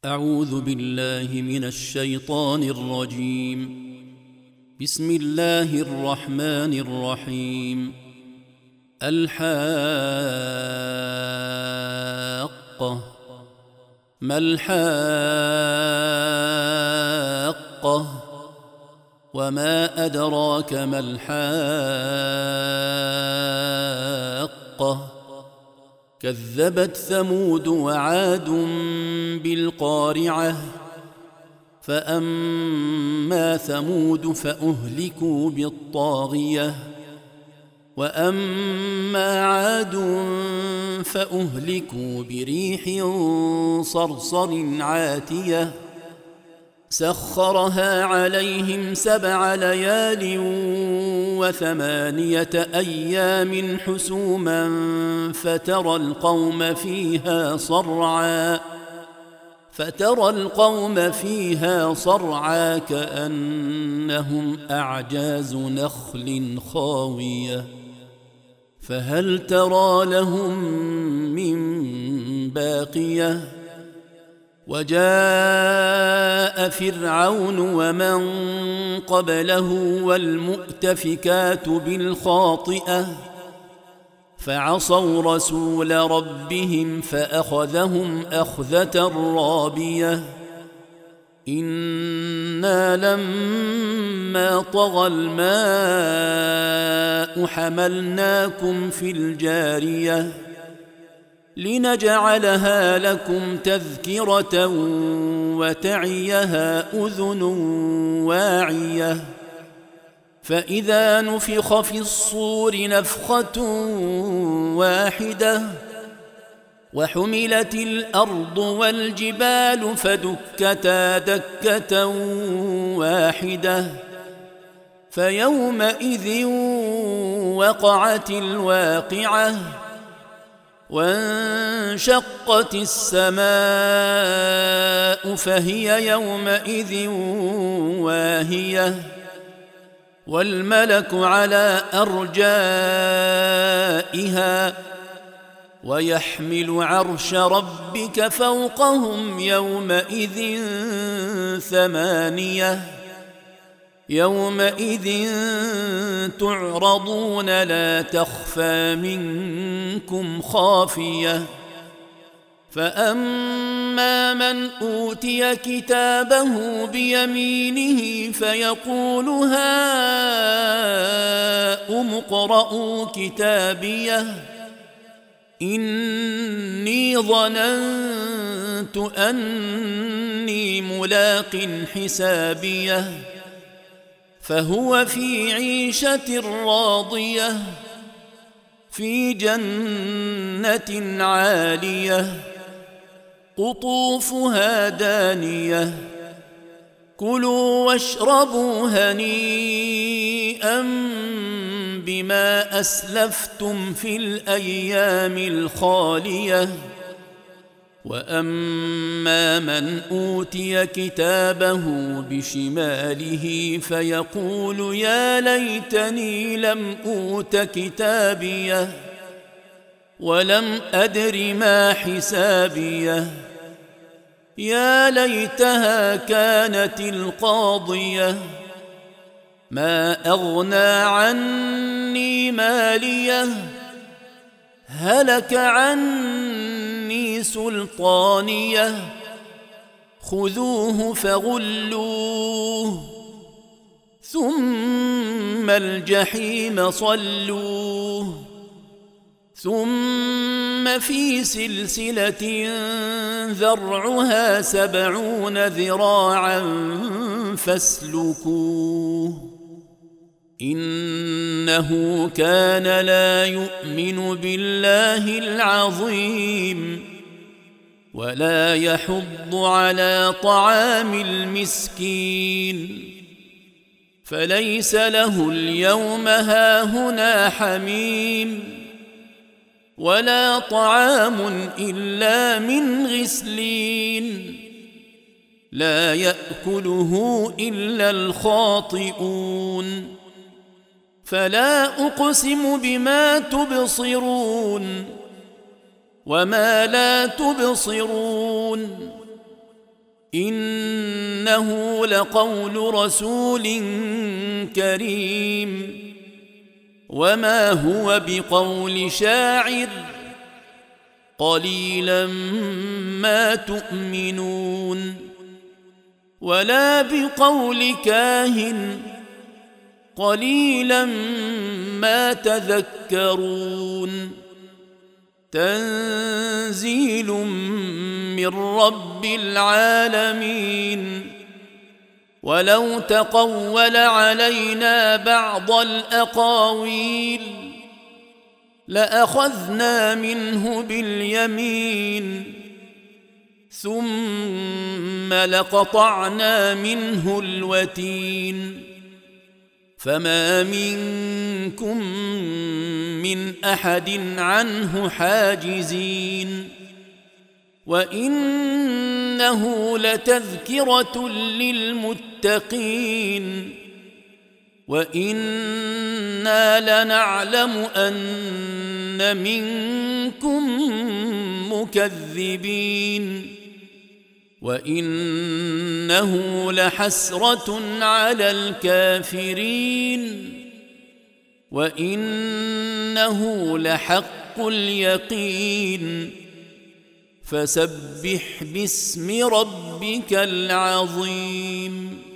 أعوذ بالله من الشيطان الرجيم. بسم الله الرحمن الرحيم. الحاقة. ما الحاقة؟ وما أدراك ما الحاقة؟ كذبت ثمود وعاد بالقارعة. فأما ثمود فأهلكوا بالطاغية، وأما عاد فأهلكوا بريح صرصر عاتية سخرها عليهم 7 ليال و8 أيام حسوما فترى القوم فيها صرعى كأنهم أعجاز نخل خاوية فهل ترى لهم من باقية. وجاء فرعون ومن قبله والمؤتفكات بالخاطئة فعصوا رسول ربهم فأخذهم أخذة رابية. إنا لما طغى الماء حملناكم في الجارية لنجعلها لكم تذكرة وتعيها أذن واعية. فإذا نفخ في الصور نفخة واحدة وحملت الأرض والجبال فدكتا دكة واحدة فيومئذ وقعت الواقعة وانشقت السماء فهي يومئذ واهية والملك على أرجائها ويحمل عرش ربك فوقهم يومئذ 8. يومئذ تعرضون لا تخفى منكم خافية. فأما من أوتي كتابه بيمينه فيقول هاؤم اقرءوا كتابيه إني ظننت أني ملاق حسابيه فهو في عيشة راضية في جنة عالية قطوفها دانية كلوا واشربوا هنيئا بما أسلفتم في الأيام الخالية. وأما من أوتي كتابه بشماله فيقول يا ليتني لم أوت كتابيه ولم أدر ما حسابيه يا ليتها كانت القاضية ما أغنى عني ماليه هلك عني سلطانيه خذوه فغلوه ثم الجحيم صلوه ثم في سلسلة ذرعها 70 ذراعا فاسلكوه إنه كان لا يؤمن بالله العظيم ولا يحض على طعام المسكين فليس له اليوم هاهنا حميم ولا طعام إلا من غسلين لا يأكله إلا الخاطئون. فلا أقسم بما تبصرون وما لا تبصرون إنه لقول رسول كريم وما هو بقول شاعر قليلا ما تؤمنون ولا بقول كاهن قليلا ما تذكرون تنزيل من رب العالمين ولو تقول علينا بعض الأقاويل لأخذنا منه باليمين ثم لقطعنا منه الوتين فما منكم من أحد عنه حاجزين وإنه لتذكرة للمتقين وإنا لنعلم أن منكم مكذبين وإنه لحسرة على الكافرين وإنه لحق اليقين فسبح باسم ربك العظيم.